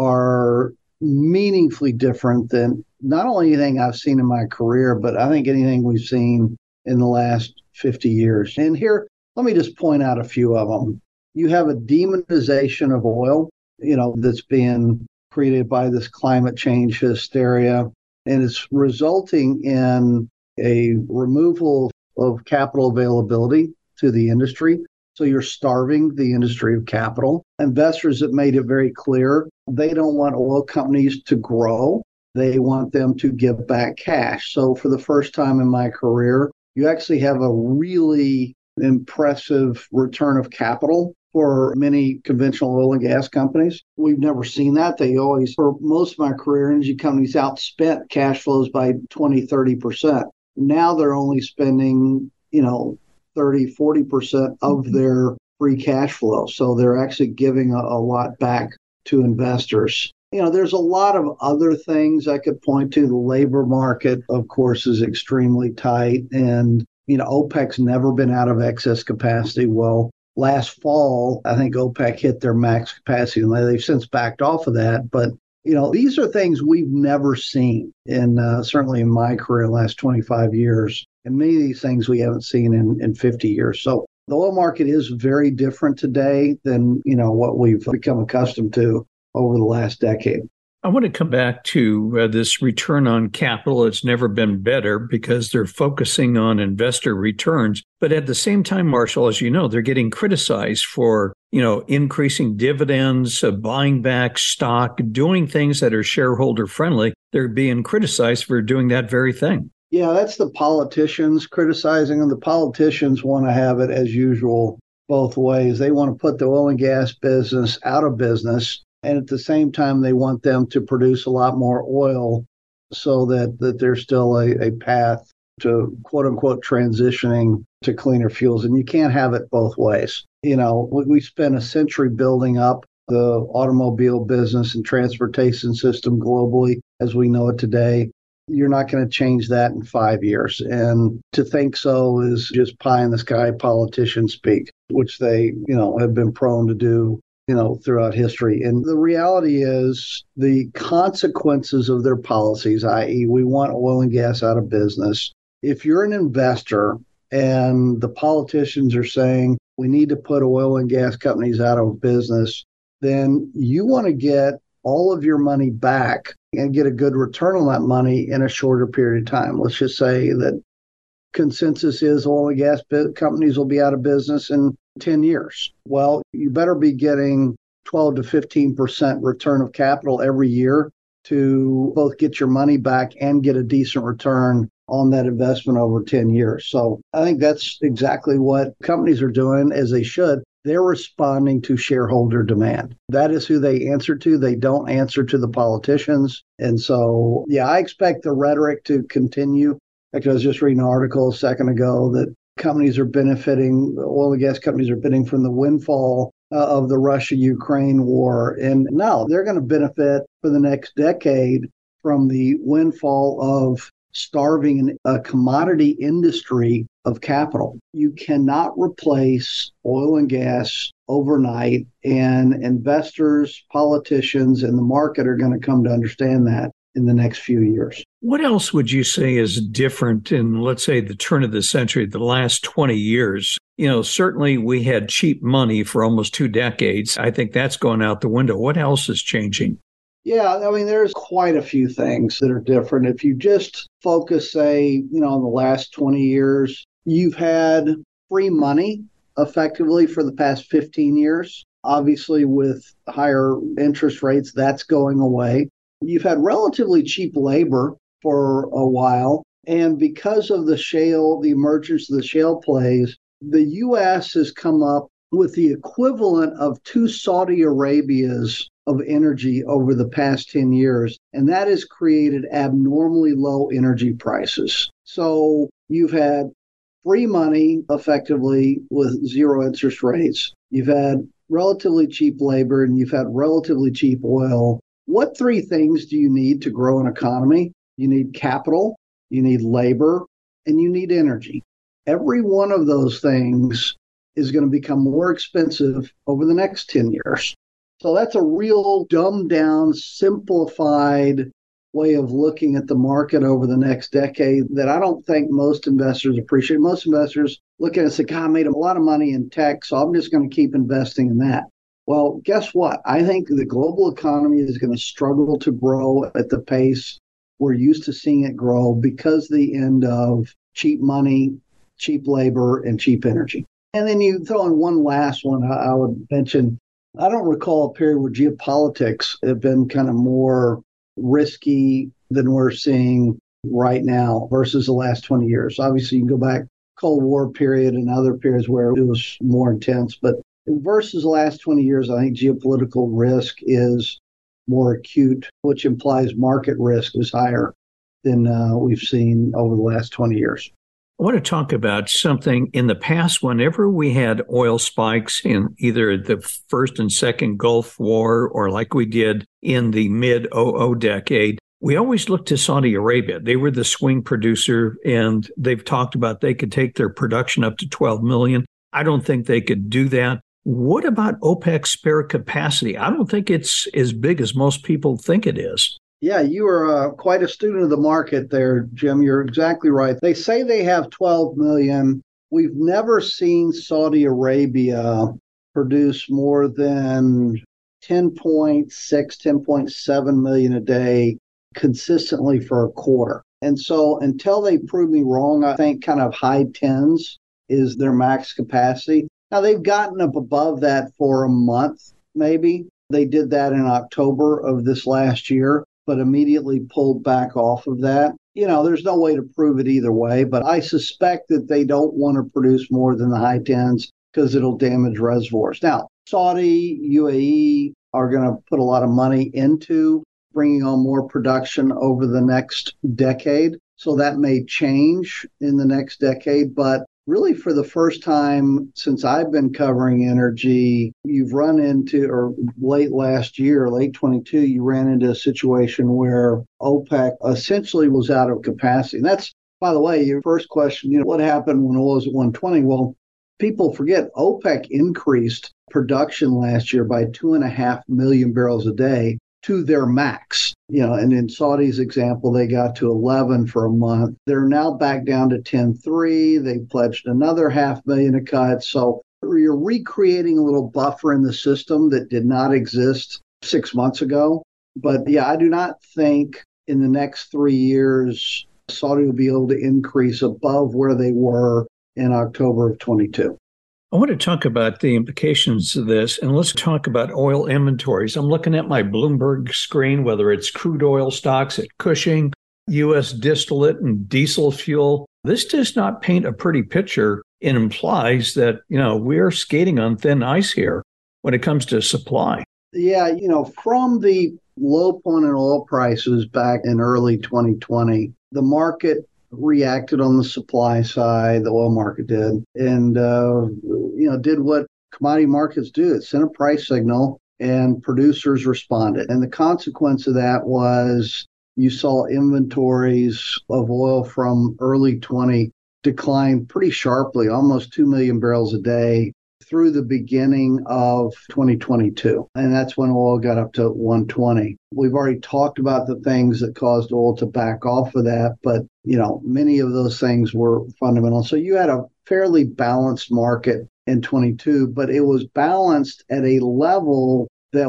are meaningfully different than not only anything I've seen in my career, but I think anything we've seen in the last fifty years. And here, let me just point out a few of them. You have a demonization of oil, you know, that's being created by this climate change hysteria, and it's resulting in a removal of capital availability to the industry. So you're starving the industry of capital. Investors have made it very clear they don't want oil companies to grow. They want them to give back cash. So for the first time in my career, you actually have a really impressive return of capital for many conventional oil and gas companies. We've never seen that. They always, for most of my career, energy companies outspent cash flows by twenty, thirty percent. Now they're only spending, you know, thirty, forty percent of their free cash flow. So they're actually giving a, a lot back to investors. You know, there's a lot of other things I could point to. The labor market, of course, is extremely tight. And, you know, OPEC's never been out of excess capacity. Well, last fall, I think OPEC hit their max capacity, and they've since backed off of that. But, you know, these are things we've never seen in, uh, certainly in my career, the last twenty-five years. And many of these things we haven't seen in, in fifty years. So the oil market is very different today than, you know, what we've become accustomed to over the last decade. I want to come back to uh, this return on capital. It's never been better because they're focusing on investor returns. But at the same time, Marshall, as you know, they're getting criticized for, you know, increasing dividends, uh, buying back stock, doing things that are shareholder friendly. They're being criticized for doing that very thing. Yeah, that's the politicians criticizing them. The politicians want to have it, as usual, both ways. They want to put the oil and gas business out of business, and at the same time, they want them to produce a lot more oil so that, that there's still a, a path to, quote unquote, transitioning to cleaner fuels. And you can't have it both ways. You know, we, we spent a century building up the automobile business and transportation system globally as we know it today. You're not going to change that in five years. And to think so is just pie in the sky politician speak, which they, you know, have been prone to do, you know, throughout history. And the reality is the consequences of their policies, that is we want oil and gas out of business. If you're an investor and the politicians are saying we need to put oil and gas companies out of business, then you want to get all of your money back and get a good return on that money in a shorter period of time. Let's just say that consensus is oil and gas companies will be out of business in ten years. Well, you better be getting twelve to fifteen percent return of capital every year to both get your money back and get a decent return on that investment over ten years. So I think that's exactly what companies are doing, as they should. They're responding to shareholder demand. That is who they answer to. They don't answer to the politicians. And so, yeah, I expect the rhetoric to continue. Like I was just reading an article a second ago that companies are benefiting, oil and gas companies are benefiting from the windfall uh, of the Russia-Ukraine war. And now they're going to benefit for the next decade from the windfall of starving a commodity industry of capital. You cannot replace oil and gas overnight, and investors, politicians, and the market are going to come to understand that in the next few years. What else would you say is different in, let's say, the turn of the century, the last twenty years? You know, certainly we had cheap money for almost two decades. I think that's going out the window. What else is changing? Yeah, I mean, there's quite a few things that are different. If you just focus, say, you know, on the last twenty years, you've had free money effectively for the past fifteen years. Obviously, with higher interest rates, that's going away. You've had relatively cheap labor for a while. And because of the shale, the emergence of the shale plays, the U S has come up with the equivalent of two Saudi Arabias of energy over the past ten years, and that has created abnormally low energy prices. So you've had free money effectively with zero interest rates. You've had relatively cheap labor, and you've had relatively cheap oil. What three things do you need to grow an economy? You need capital, you need labor, and you need energy. Every one of those things is going to become more expensive over the next ten years. So that's a real dumbed down, simplified way of looking at the market over the next decade that I don't think most investors appreciate. Most investors look at it and say, God, I made a lot of money in tech, so I'm just going to keep investing in that. Well, guess what? I think the global economy is going to struggle to grow at the pace we're used to seeing it grow because the end of cheap money, cheap labor, and cheap energy. And then you throw in one last one I would mention. I don't recall a period where geopolitics have been kind of more risky than we're seeing right now versus the last twenty years. Obviously, you can go back Cold War period and other periods where it was more intense. But versus the last twenty years, I think geopolitical risk is more acute, which implies market risk is higher than uh, we've seen over the last twenty years. I want to talk about something in the past. Whenever we had oil spikes in either the first and second Gulf War or like we did in the mid oh oh decade, we always looked to Saudi Arabia. They were the swing producer, and they've talked about they could take their production up to twelve million. I don't think they could do that. What about OPEC's spare capacity? I don't think it's as big as most people think it is. Yeah, you are uh, quite a student of the market there, Jim. You're exactly right. They say they have twelve million. We've never seen Saudi Arabia produce more than ten point six, ten point seven million a day consistently for a quarter. And so until they prove me wrong, I think kind of high tens is their max capacity. Now, they've gotten up above that for a month, maybe. They did that in October of this last year, but immediately pulled back off of that. you know, there's no way to prove it either way, but I suspect that they don't want to produce more than the high tens because it'll damage reservoirs. Now, Saudi, U A E are going to put a lot of money into bringing on more production over the next decade. So that may change in the next decade. But really, for the first time since I've been covering energy, you've run into, or late last year, late twenty-two, you ran into a situation where OPEC essentially was out of capacity. And that's, by the way, your first question, you know, what happened when oil was at one twenty? Well, people forget OPEC increased production last year by two and a half million barrels a day to their max. You know, and in Saudi's example, they got to eleven for a month. They're now back down to ten point three. They pledged another half million a cut. So you're recreating a little buffer in the system that did not exist six months ago. But yeah, I do not think in the next three years, Saudi will be able to increase above where they were in October of twenty-two. I want to talk about the implications of this, and let's talk about oil inventories. I'm looking at my Bloomberg screen, whether it's crude oil stocks at Cushing, U S distillate and diesel fuel. This does not paint a pretty picture. It implies that, you know, we're skating on thin ice here when it comes to supply. Yeah, you know, from the low point in oil prices back in early twenty twenty, the market reacted on the supply side, the oil market did, and, uh, you know, did what commodity markets do. It sent a price signal and producers responded. And the consequence of that was you saw inventories of oil from early twenty decline pretty sharply, almost two million barrels a day through the beginning of twenty twenty-two. And that's when oil got up to one twenty. We've already talked about the things that caused oil to back off of that, but, you know, many of those things were fundamental. So you had a fairly balanced market in twenty-two, but it was balanced at a level that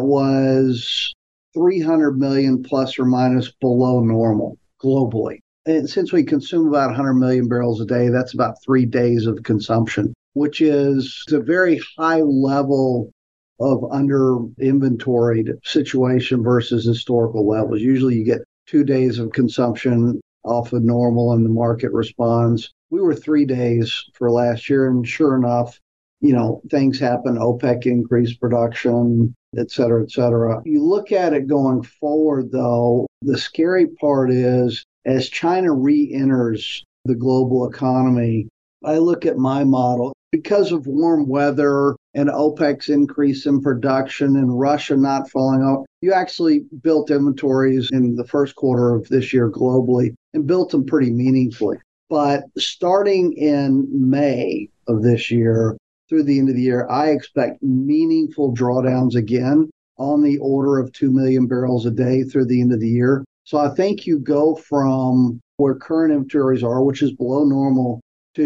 was three hundred million plus or minus below normal globally. And since we consume about one hundred million barrels a day, that's about three days of consumption, which is a very high level of under inventoried situation versus historical levels. Usually you get two days of consumption off of normal and the market responds. We were three days for last year, and sure enough, you know, things happen. OPEC increased production, et cetera, et cetera. You look at it going forward, though, the scary part is as China re-enters the global economy, I look at my model. Because of warm weather and OPEC's increase in production and Russia not falling off, you actually built inventories in the first quarter of this year globally and built them pretty meaningfully. But starting in May of this year through the end of the year, I expect meaningful drawdowns again on the order of two million barrels a day through the end of the year. So I think you go from where current inventories are, which is below normal,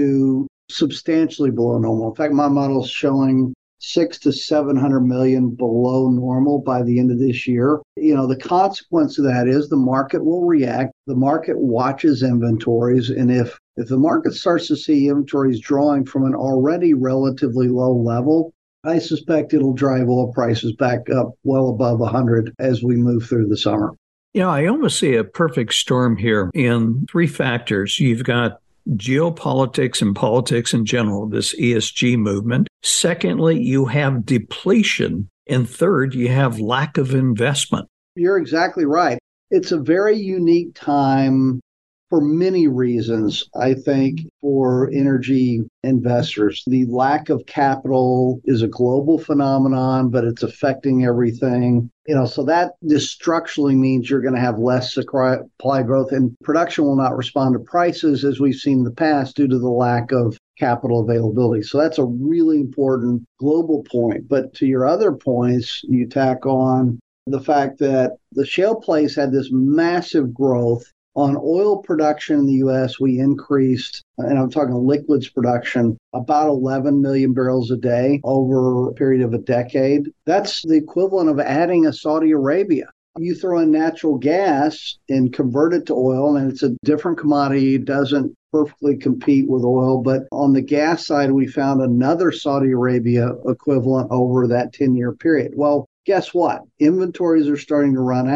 to substantially below normal. In fact, my model is showing six to seven hundred million below normal by the end of this year. You know, the consequence of that is the market will react. The market watches inventories, and if if the market starts to see inventories drawing from an already relatively low level, I suspect it'll drive oil prices back up well above one hundred as we move through the summer. Yeah, I almost see a perfect storm here in three factors. You've got geopolitics and politics in general, this E S G movement. Secondly, you have depletion. And third, you have lack of investment. You're exactly right. It's a very unique time for many reasons, I think, for energy investors. The lack of capital is a global phenomenon, but it's affecting everything. You know, so that just structurally means you're going to have less supply growth, and production will not respond to prices as we've seen in the past due to the lack of capital availability. So that's a really important global point. But to your other points, you tack on the fact that the shale plays had this massive growth. On oil production in the U S, we increased, and I'm talking liquids production, about eleven million barrels a day over a period of a decade. That's the equivalent of adding a Saudi Arabia. You throw in natural gas and convert it to oil, and it's a different commodity. It doesn't perfectly compete with oil. But on the gas side, we found another Saudi Arabia equivalent over that ten-year period. Well, guess what? Inventories are starting to run out.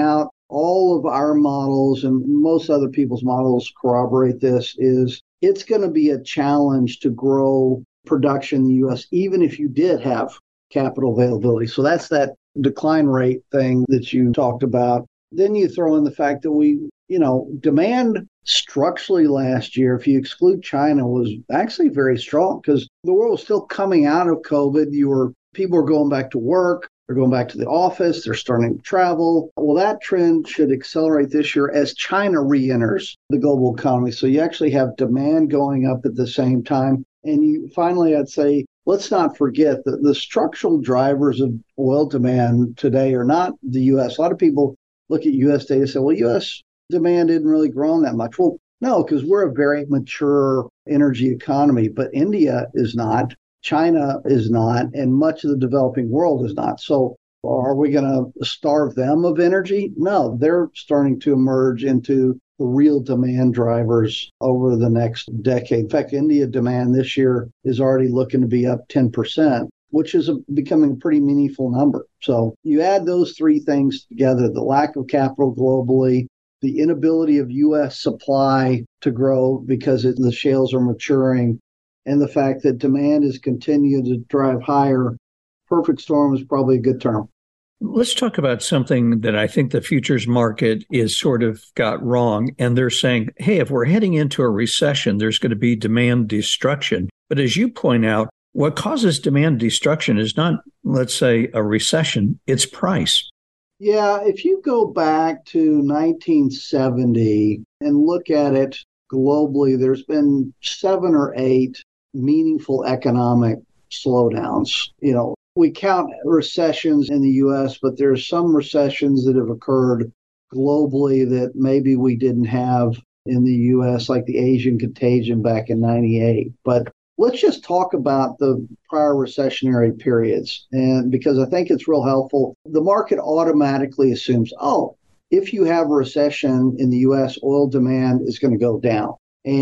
all of our models and most other people's models corroborate this, is it's going to be a challenge to grow production in the U S, even if you did have capital availability. So that's that decline rate thing that you talked about. Then you throw in the fact that we, you know, demand structurally last year, if you exclude China, was actually very strong because the world was still coming out of COVID. You were, people were going back to work. They're going back to the office. They're starting to travel. Well, that trend should accelerate this year as China re-enters the global economy. So you actually have demand going up at the same time. And you finally, I'd say, let's not forget that the structural drivers of oil demand today are not the U S. A lot of people look at U S data and say, well, U S demand didn't really grow that much. Well, no, because we're a very mature energy economy, but India is not. China is not, and much of the developing world is not. So are we going to starve them of energy? No, they're starting to emerge into the real demand drivers over the next decade. In fact, India demand this year is already looking to be up ten percent, which is a, becoming a pretty meaningful number. So you add those three things together, the lack of capital globally, the inability of U S supply to grow because it, the shales are maturing, and the fact that demand is continuing to drive higher, perfect storm is probably a good term. Let's talk about something that I think the futures market is sort of got wrong. And they're saying, hey, if we're heading into a recession, there's going to be demand destruction. But as you point out, what causes demand destruction is not, let's say, a recession, it's price. Yeah, if you go back to nineteen seventy and look at it globally, there's been seven or eight meaningful economic slowdowns. You know, we count recessions in the U S, but there's some recessions that have occurred globally that maybe we didn't have in the U S, like the Asian contagion back in ninety-eight. But let's just talk about the prior recessionary periods. And because I think it's real helpful, the market automatically assumes, oh, if you have a recession in the U S, oil demand is going to go down.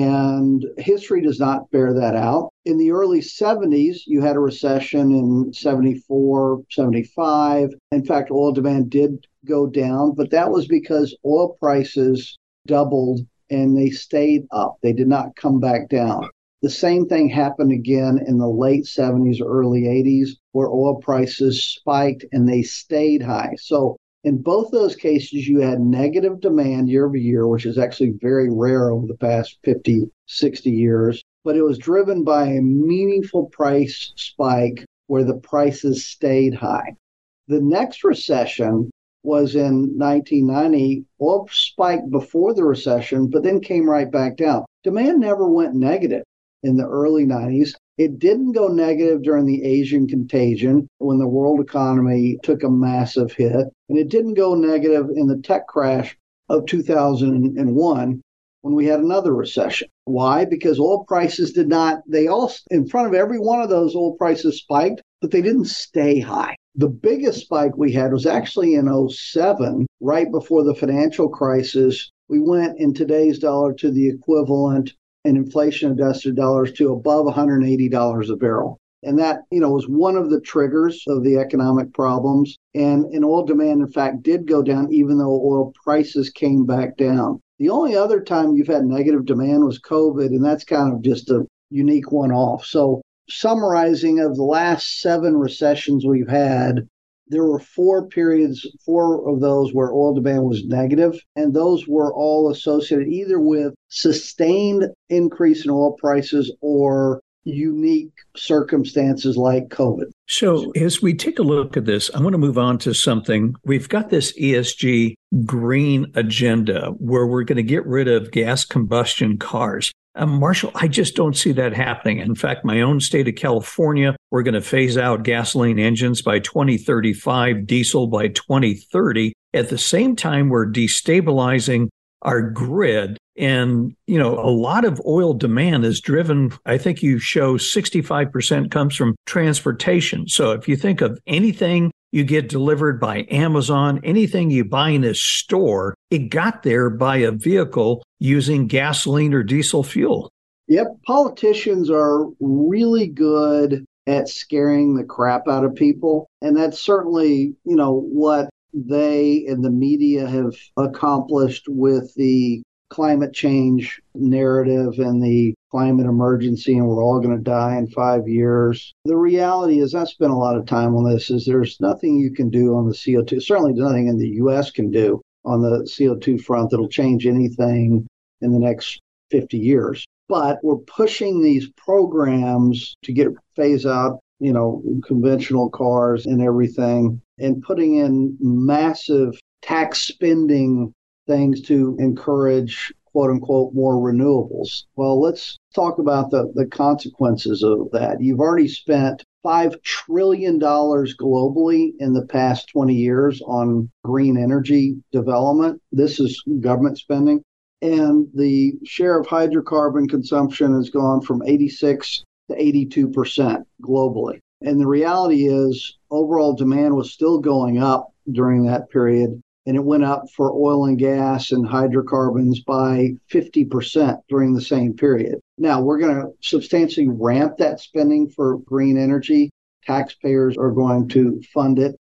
And history does not bear that out. In the early seventies, you had a recession in seventy-four, seventy-five. In fact, oil demand did go down, but that was because oil prices doubled and they stayed up. They did not come back down. The same thing happened again in the late seventies, early eighties, where oil prices spiked and they stayed high. So in both those cases, you had negative demand year over year, which is actually very rare over the past fifty, sixty years. But it was driven by a meaningful price spike where the prices stayed high. The next recession was in nineteen ninety. Oil spiked before the recession, but then came right back down. Demand never went negative in the early nineties. It didn't go negative during the Asian contagion when the world economy took a massive hit. And it didn't go negative in the tech crash of two thousand one when we had another recession. Why? Because oil prices did not, they all, in front of every one of those, oil prices spiked, but they didn't stay high. The biggest spike we had was actually in oh seven, right before the financial crisis. We went in today's dollar to the equivalent in inflation-adjusted dollars to above one hundred eighty dollars a barrel. And that, you know, was one of the triggers of the economic problems. And, and oil demand, in fact, did go down, even though oil prices came back down. The only other time you've had negative demand was COVID, and that's kind of just a unique one-off. So summarizing, of the last seven recessions we've had, there were four periods, four of those where oil demand was negative, and those were all associated either with sustained increase in oil prices or unique circumstances like COVID. So as we take a look at this, I want to move on to something. We've got this E S G green agenda where we're going to get rid of gas combustion cars. Um, Marshall, I just don't see that happening. In fact, my own state of California, we're going to phase out gasoline engines by twenty thirty-five, diesel by twenty thirty. At the same time, we're destabilizing our grid. And, you know, a lot of oil demand is driven, I think you show sixty-five percent comes from transportation. So if you think of anything you get delivered by Amazon, anything you buy in a store, it got there by a vehicle using gasoline or diesel fuel. Yep. Politicians are really good at scaring the crap out of people. And that's certainly, you know, what they and the media have accomplished with the climate change narrative and the climate emergency, and we're all going to die in five years. The reality is, I spent a lot of time on this, is there's nothing you can do on the C O two, certainly nothing in the U S can do on the C O two front that'll change anything in the next fifty years. But we're pushing these programs to get phase out, you know, conventional cars and everything, and putting in massive tax spending things to encourage, quote unquote, more renewables. Well, let's talk about the, the consequences of that. You've already spent five trillion dollars globally in the past twenty years on green energy development. This is government spending. And the share of hydrocarbon consumption has gone from eighty-six to eighty-two percent globally. And the reality is overall demand was still going up during that period. And it went up for oil and gas and hydrocarbons by fifty percent during the same period. Now, we're going to substantially ramp that spending for green energy. Taxpayers are going to fund it.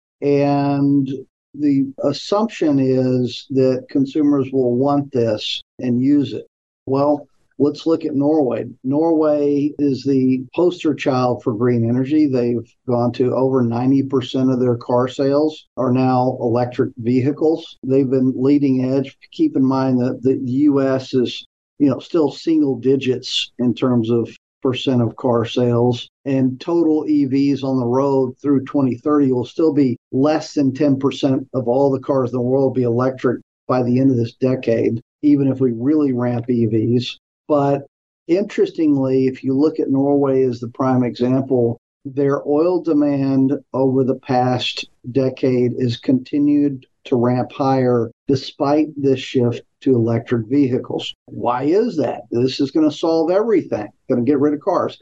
And the assumption is that consumers will want this and use it. Well, let's look at Norway. Norway is the poster child for green energy. They've gone to over ninety percent of their car sales are now electric vehicles. They've been leading edge. Keep in mind that the U S is, you know, still single digits in terms of percent of car sales, and total E Vs on the road through twenty thirty will still be less than ten percent of all the cars in the world will be electric by the end of this decade, even if we really ramp E Vs. But interestingly, if you look at Norway as the prime example, their oil demand over the past decade is continued to ramp higher despite this shift to electric vehicles. Why is that? This is going to solve everything, going to get rid of cars.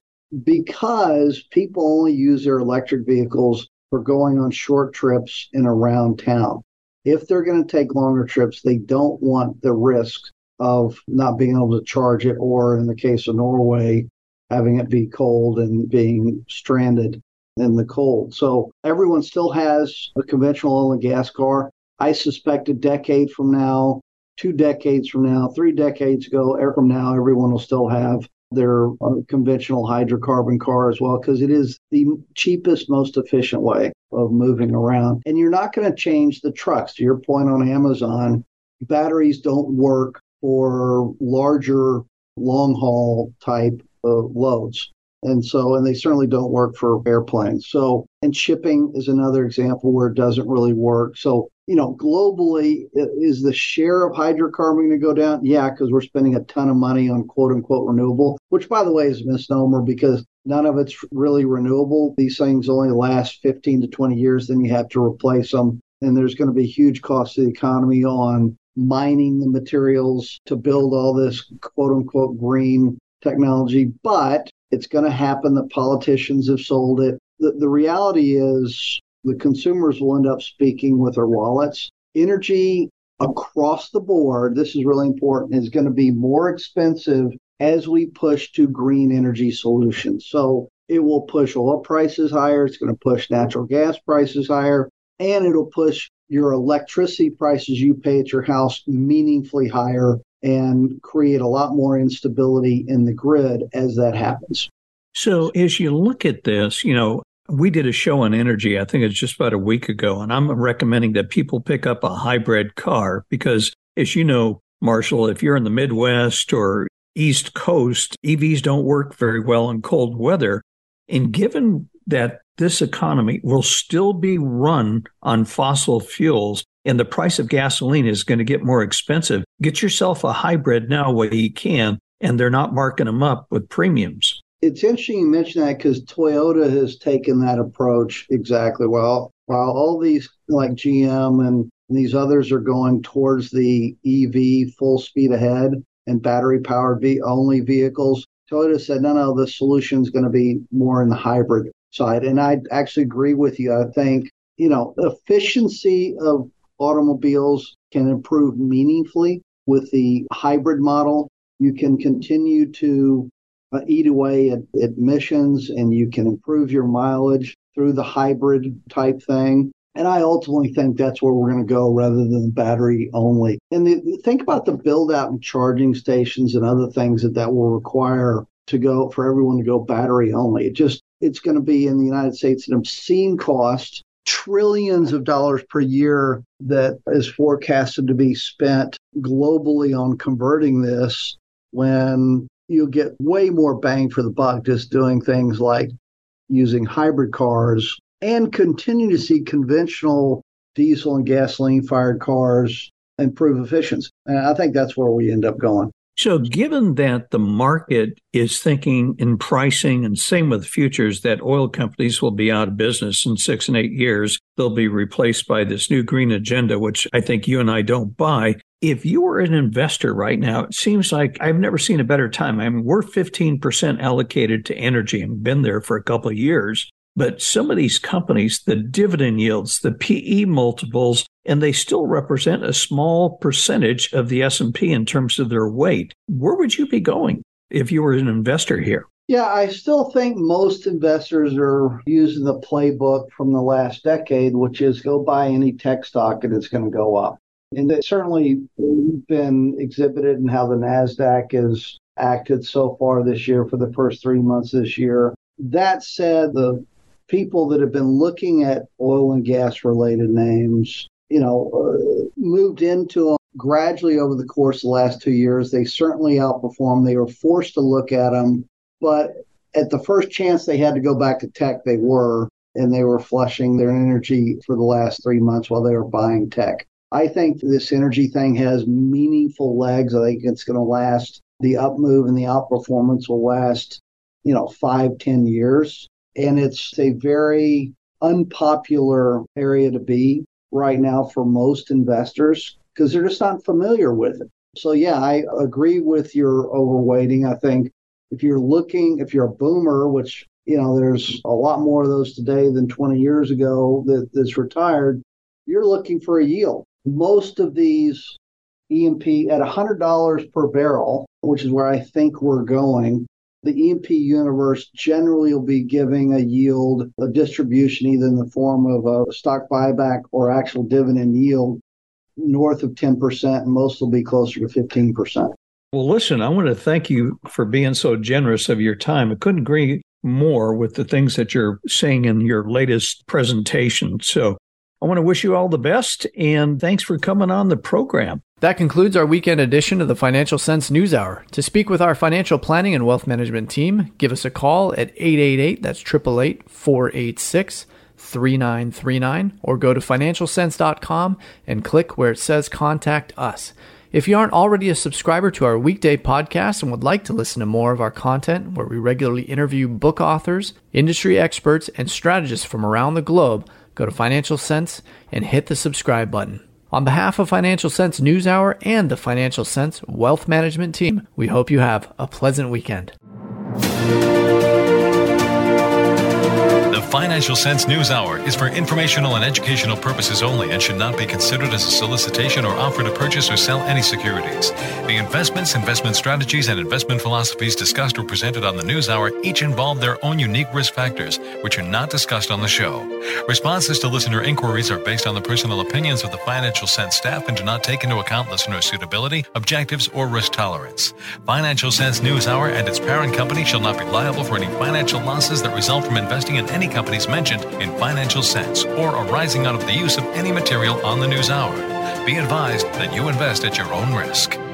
Because people only use their electric vehicles for going on short trips and around town. If they're going to take longer trips, they don't want the risk of not being able to charge it, or in the case of Norway, having it be cold and being stranded in the cold. So everyone still has a conventional oil and gas car. I suspect a decade from now, two decades from now, three decades ago, from now, everyone will still have their uh, conventional hydrocarbon car as well, because it is the cheapest, most efficient way of moving around. And you're not going to change the trucks. To your point on Amazon, batteries don't work for larger long-haul type of loads. And so, and they certainly don't work for airplanes. So, and shipping is another example where it doesn't really work. So, you know, globally, is the share of hydrocarbon going to go down? Yeah, because we're spending a ton of money on quote unquote renewable, which by the way is a misnomer because none of it's really renewable. These things only last fifteen to twenty years, then you have to replace them. And there's going to be huge costs to the economy on mining the materials to build all this quote unquote green technology. But it's going to happen. The politicians have sold it. The, the reality is the consumers will end up speaking with their wallets. Energy across the board, this is really important, is going to be more expensive as we push to green energy solutions. So it will push oil prices higher. It's going to push natural gas prices higher, and it'll push your electricity prices you pay at your house meaningfully higher and create a lot more instability in the grid as that happens. So as you look at this, you know, we did a show on energy, I think it's just about a week ago, and I'm recommending that people pick up a hybrid car because, as you know, Marshall, if you're in the Midwest or East Coast, E Vs don't work very well in cold weather. And given that this economy will still be run on fossil fuels and the price of gasoline is going to get more expensive, get yourself a hybrid now where you can, and they're not marking them up with premiums. It's interesting you mention that because Toyota has taken that approach exactly. Well, while all these like G M and these others are going towards the E V full speed ahead and battery powered v- only vehicles, Toyota said, no, no, the solution is going to be more in the hybrid side. And I actually agree with you. I think, you know, efficiency of automobiles can improve meaningfully with the hybrid model. You can continue to uh, eat away at emissions and you can improve your mileage through the hybrid type thing. And I ultimately think that's where we're going to go rather than battery only. And the, think about the build out and charging stations and other things that that will require to go for everyone to go battery only. It just, it's going to be in the United States an obscene cost, trillions of dollars per year that is forecasted to be spent globally on converting this, when you'll get way more bang for the buck just doing things like using hybrid cars and continue to see conventional diesel and gasoline fired cars improve efficiency. And I think that's where we end up going. So given that the market is thinking in pricing, and same with futures, that oil companies will be out of business in six and eight years, they'll be replaced by this new green agenda, which I think you and I don't buy. If you were an investor right now, it seems like I've never seen a better time. I mean, we're fifteen percent allocated to energy and been there for a couple of years. But some of these companies, the dividend yields, the P E multiples, and they still represent a small percentage of the S and P in terms of their weight. Where would you be going if you were an investor here? Yeah, I still think most investors are using the playbook from the last decade, which is go buy any tech stock and it's going to go up. And it's certainly been exhibited in how the NASDAQ has acted so far this year for the first three months this year. That said, the people that have been looking at oil and gas related names, you know, uh, moved into them gradually over the course of the last two years. They certainly outperformed. They were forced to look at them, but at the first chance they had to go back to tech, they were, and they were flushing their energy for the last three months while they were buying tech. I think this energy thing has meaningful legs. I think it's going to last. The up move and the outperformance will last, you know, five, ten years. And it's a very unpopular area to be right now for most investors because they're just not familiar with it. So, yeah, I agree with your overweighting. I think if you're looking, if you're a boomer, which, you know, there's a lot more of those today than twenty years ago that, that's retired, you're looking for a yield. Most of these E and P at one hundred dollars per barrel, which is where I think we're going, the E and P universe generally will be giving a yield, a distribution, either in the form of a stock buyback or actual dividend yield north of ten percent, and most will be closer to fifteen percent. Well, listen, I want to thank you for being so generous of your time. I couldn't agree more with the things that you're saying in your latest presentation. So I want to wish you all the best, and thanks for coming on the program. That concludes our weekend edition of the Financial Sense News Hour. To speak with our financial planning and wealth management team, give us a call at eight eight eight, that's eight eight eight, four eight six, three nine three nine, or go to financial sense dot com and click where it says Contact Us. If you aren't already a subscriber to our weekday podcast and would like to listen to more of our content, where we regularly interview book authors, industry experts, and strategists from around the globe, go to Financial Sense and hit the subscribe button. On behalf of Financial Sense News Hour and the Financial Sense Wealth Management team, we hope you have a pleasant weekend. The Financial Sense News Hour is for informational and educational purposes only and should not be considered as a solicitation or offer to purchase or sell any securities. The investments, investment strategies, and investment philosophies discussed or presented on the News Hour each involve their own unique risk factors, which are not discussed on the show. Responses to listener inquiries are based on the personal opinions of the Financial Sense staff and do not take into account listener suitability, objectives, or risk tolerance. Financial Sense News Hour and its parent company shall not be liable for any financial losses that result from investing in any companies mentioned in Financial Sense or arising out of the use of any material on the News Hour. Be advised that you invest at your own risk.